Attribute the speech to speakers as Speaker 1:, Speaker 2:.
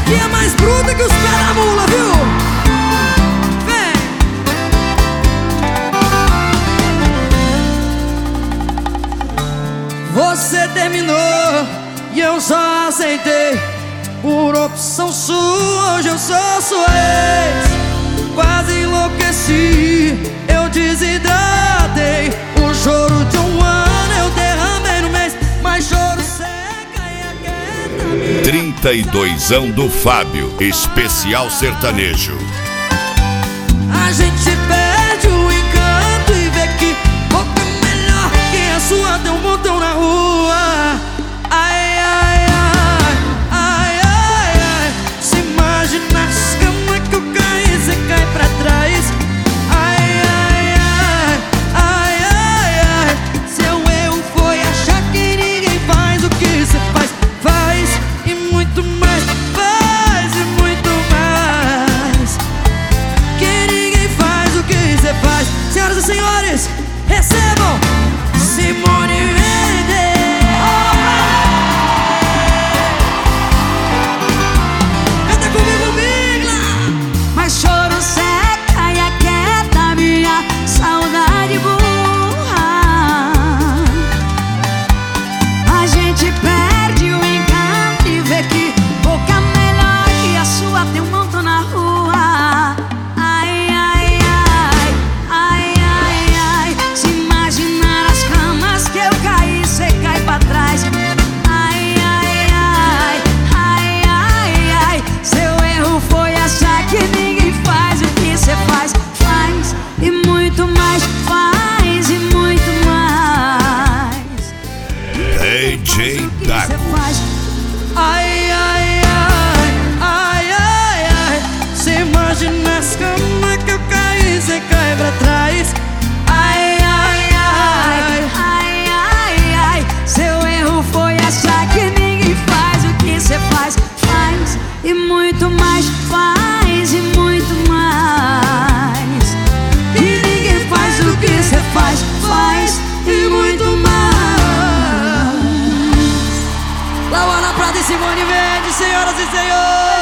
Speaker 1: aqui é mais bruta que os pés da mula, viu? Vem! Você terminou e eu só aceitei por opção sua. Hoje eu sou sua ex. Quase enlouqueci, eu desidratei. O choro de um ano eu derramei no mês, mas choro seca e aquieta.
Speaker 2: 32ão do Fábio, especial sertanejo.
Speaker 1: A gente perde o encanto e vê que boca melhor que a sua tem um montão na rua. Ai, ai, ai, ai, ai, ai. Se imagina as camas que eu caí, cê cai pra trás. Ai, ai, ai, ai, ai, ai. Seu erro foi achar que ninguém faz o que cê faz. Faz e muito mais, faz e muito mais. Que ninguém faz o que cê faz. Senhoras e senhores, recebam Simone Mendes. Canta comigo, Migla.
Speaker 3: Mas choro seca e aquieta minha saudade burra. A gente perde o encanto e vê que boca melhor que a sua tem um montão na rua. Ai, ai, ai, ai, ai, ai. Se imaginar as camas que eu caí, cê cai pra trás. Ai, ai, ai, ai, ai, ai. Seu erro foi achar que ninguém faz o que cê faz. Faz e muito mais, faz e muito mais.
Speaker 2: DJ
Speaker 3: Cê
Speaker 2: Dago.
Speaker 3: faz.
Speaker 1: Ai, ai, ai, ai, ai, ai. Cê imagina as camas que eu caí, cê cai pra trás. Ai, ai, ai,
Speaker 3: Ai, ai, ai. Seu erro foi achar que ninguém faz o que cê faz. Faz e muito mais, faz e muito mais. Que ninguém faz o que cê faz. Faz e muito mais.
Speaker 1: Lauana Prata e Simone Mendes, senhoras e senhores.